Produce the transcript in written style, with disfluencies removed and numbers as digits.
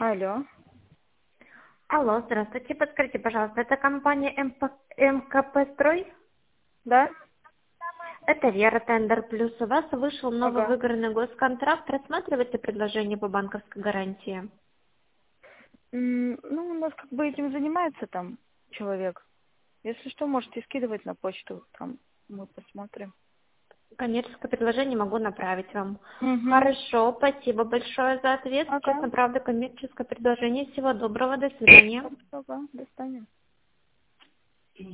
Алло. Алло, здравствуйте. Подскажите, пожалуйста, это компания МКП Строй? Да? Это Вера Тендер Плюс. У вас вышел новый Ага. выигранный госконтракт. Рассматриваете предложение по банковской гарантии? Ну, у нас как бы этим занимается там человек. Если что, можете скидывать на почту, там мы посмотрим. Коммерческое предложение могу направить вам. Угу. Хорошо, спасибо большое за ответ. Сейчас Ага. направлю коммерческое предложение. Всего доброго, до свидания. Ага, до свидания.